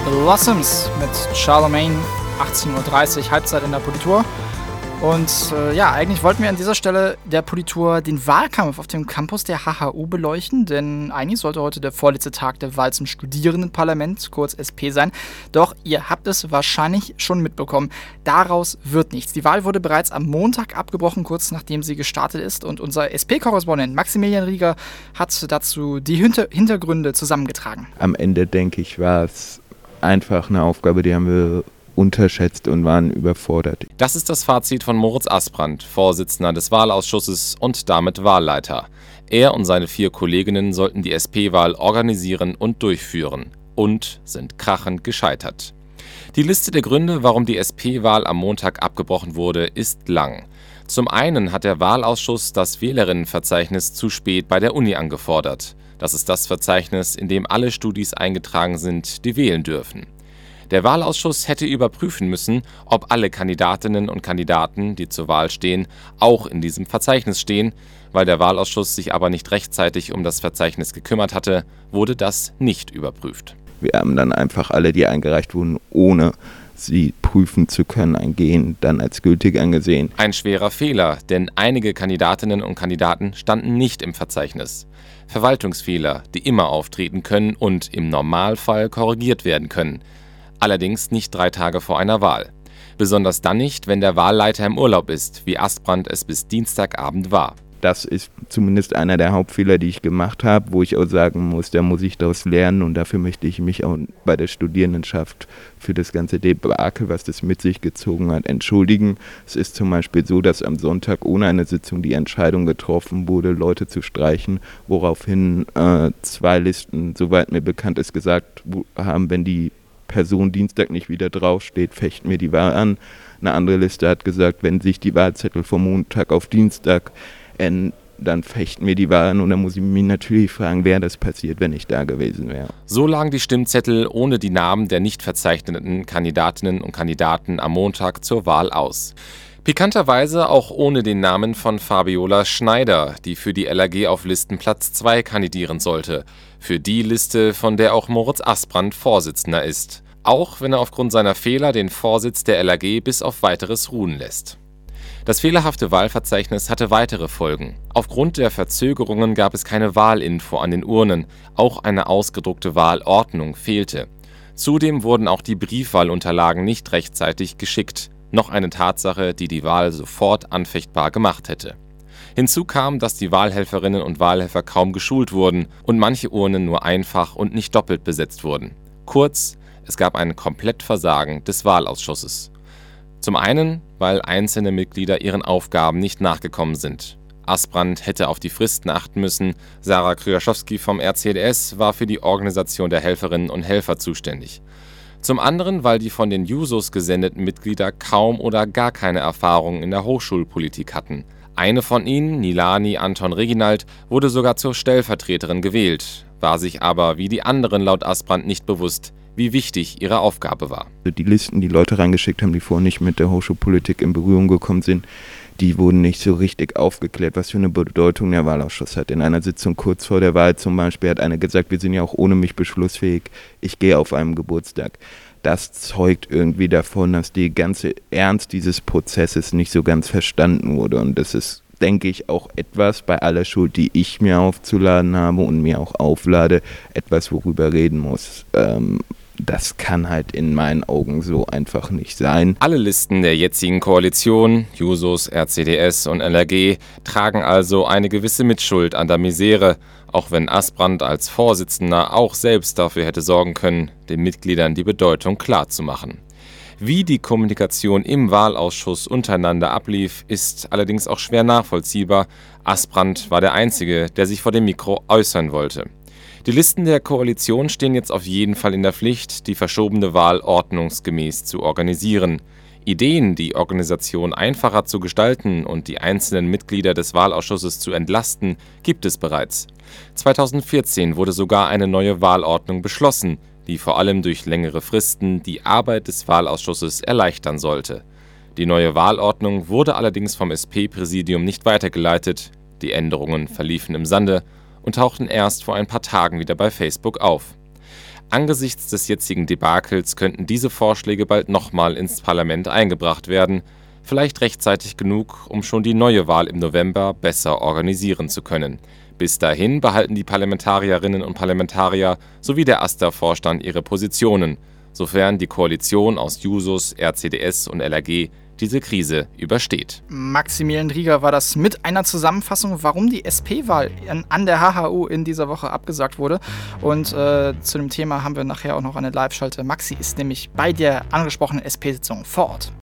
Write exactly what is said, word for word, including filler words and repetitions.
Blossoms mit Charlemagne, achtzehn Uhr dreißig, Halbzeit in der Politur. Und äh, ja, eigentlich wollten wir an dieser Stelle der Politur den Wahlkampf auf dem Campus der H H U beleuchten, denn eigentlich sollte heute der vorletzte Tag der Wahl zum Studierendenparlament, kurz S P, sein. Doch ihr habt es wahrscheinlich schon mitbekommen, daraus wird nichts. Die Wahl wurde bereits am Montag abgebrochen, kurz nachdem sie gestartet ist, und unser S P-Korrespondent Maximilian Rieger hat dazu die Hinter- Hintergründe zusammengetragen. Am Ende, denke ich, war es einfach eine Aufgabe, die haben wir unterschätzt und waren überfordert. Das ist das Fazit von Moritz Asbrand, Vorsitzender des Wahlausschusses und damit Wahlleiter. Er und seine vier Kolleginnen sollten die S P-Wahl organisieren und durchführen und sind krachend gescheitert. Die Liste der Gründe, warum die S P-Wahl am Montag abgebrochen wurde, ist lang. Zum einen hat der Wahlausschuss das Wählerinnenverzeichnis zu spät bei der Uni angefordert. Das ist das Verzeichnis, in dem alle Studis eingetragen sind, die wählen dürfen. Der Wahlausschuss hätte überprüfen müssen, ob alle Kandidatinnen und Kandidaten, die zur Wahl stehen, auch in diesem Verzeichnis stehen. Weil der Wahlausschuss sich aber nicht rechtzeitig um das Verzeichnis gekümmert hatte, wurde das nicht überprüft. Wir haben dann einfach alle, die eingereicht wurden, ohne sie prüfen zu können, ein Gehen dann als gültig angesehen. Ein schwerer Fehler, denn einige Kandidatinnen und Kandidaten standen nicht im Verzeichnis. Verwaltungsfehler, die immer auftreten können und im Normalfall korrigiert werden können. Allerdings nicht drei Tage vor einer Wahl. Besonders dann nicht, wenn der Wahlleiter im Urlaub ist, wie Asbrand es bis Dienstagabend war. Das ist zumindest einer der Hauptfehler, die ich gemacht habe, wo ich auch sagen muss, da muss ich daraus lernen, und dafür möchte ich mich auch bei der Studierendenschaft für das ganze Debakel, was das mit sich gezogen hat, entschuldigen. Es ist zum Beispiel so, dass am Sonntag ohne eine Sitzung die Entscheidung getroffen wurde, Leute zu streichen, woraufhin äh, zwei Listen, soweit mir bekannt ist, gesagt haben, wenn die Person Dienstag nicht wieder draufsteht, fechten wir die Wahl an. Eine andere Liste hat gesagt, wenn sich die Wahlzettel vom Montag auf Dienstag ändern, dann fechten wir die Wahl an, und dann muss ich mich natürlich fragen, wäre das passiert, wenn ich da gewesen wäre. So lagen die Stimmzettel ohne die Namen der nicht verzeichneten Kandidatinnen und Kandidaten am Montag zur Wahl aus. Pikanterweise auch ohne den Namen von Fabiola Schneider, die für die L A G auf Listenplatz zwei kandidieren sollte. Für die Liste, von der auch Moritz Asbrand Vorsitzender ist. Auch wenn er aufgrund seiner Fehler den Vorsitz der L A G bis auf Weiteres ruhen lässt. Das fehlerhafte Wahlverzeichnis hatte weitere Folgen. Aufgrund der Verzögerungen gab es keine Wahlinfo an den Urnen. Auch eine ausgedruckte Wahlordnung fehlte. Zudem wurden auch die Briefwahlunterlagen nicht rechtzeitig geschickt. Noch eine Tatsache, die die Wahl sofort anfechtbar gemacht hätte. Hinzu kam, dass die Wahlhelferinnen und Wahlhelfer kaum geschult wurden und manche Urnen nur einfach und nicht doppelt besetzt wurden. Kurz, es gab ein Komplettversagen des Wahlausschusses. Zum einen, weil einzelne Mitglieder ihren Aufgaben nicht nachgekommen sind. Asbrand hätte auf die Fristen achten müssen, Sarah Kryaszowski vom R C D S war für die Organisation der Helferinnen und Helfer zuständig. Zum anderen, weil die von den Jusos gesendeten Mitglieder kaum oder gar keine Erfahrung in der Hochschulpolitik hatten. Eine von ihnen, Nilani Anton Reginald, wurde sogar zur Stellvertreterin gewählt, war sich aber wie die anderen laut Asbrand nicht bewusst, wie wichtig ihre Aufgabe war. Die Listen, die Leute reingeschickt haben, die vorher nicht mit der Hochschulpolitik in Berührung gekommen sind, die wurden nicht so richtig aufgeklärt, was für eine Bedeutung der Wahlausschuss hat. In einer Sitzung kurz vor der Wahl zum Beispiel hat einer gesagt, wir sind ja auch ohne mich beschlussfähig, ich gehe auf einen Geburtstag. Das zeugt irgendwie davon, dass der ganze Ernst dieses Prozesses nicht so ganz verstanden wurde. Und das ist, denke ich, auch etwas bei aller Schuld, die ich mir aufzuladen habe und mir auch auflade, etwas, worüber reden muss. Ähm, Das kann halt in meinen Augen so einfach nicht sein. Alle Listen der jetzigen Koalition, Jusos, R C D S und L A G, tragen also eine gewisse Mitschuld an der Misere, auch wenn Asbrand als Vorsitzender auch selbst dafür hätte sorgen können, den Mitgliedern die Bedeutung klarzumachen. Wie die Kommunikation im Wahlausschuss untereinander ablief, ist allerdings auch schwer nachvollziehbar. Asbrand war der Einzige, der sich vor dem Mikro äußern wollte. Die Listen der Koalition stehen jetzt auf jeden Fall in der Pflicht, die verschobene Wahl ordnungsgemäß zu organisieren. Ideen, die Organisation einfacher zu gestalten und die einzelnen Mitglieder des Wahlausschusses zu entlasten, gibt es bereits. zweitausendvierzehn wurde sogar eine neue Wahlordnung beschlossen, die vor allem durch längere Fristen die Arbeit des Wahlausschusses erleichtern sollte. Die neue Wahlordnung wurde allerdings vom S P-Präsidium nicht weitergeleitet, die Änderungen verliefen im Sande und tauchten erst vor ein paar Tagen wieder bei Facebook auf. Angesichts des jetzigen Debakels könnten diese Vorschläge bald nochmal ins Parlament eingebracht werden, vielleicht rechtzeitig genug, um schon die neue Wahl im November besser organisieren zu können. Bis dahin behalten die Parlamentarierinnen und Parlamentarier sowie der AStA-Vorstand ihre Positionen, sofern die Koalition aus Jusos, R C D S und L R G diese Krise übersteht. Maximilian Rieger war das mit einer Zusammenfassung, warum die S P-Wahl an, an der H H U in dieser Woche abgesagt wurde. Und äh, zu dem Thema haben wir nachher auch noch eine Live-Schalte. Maxi ist nämlich bei der angesprochenen S P-Sitzung vor Ort.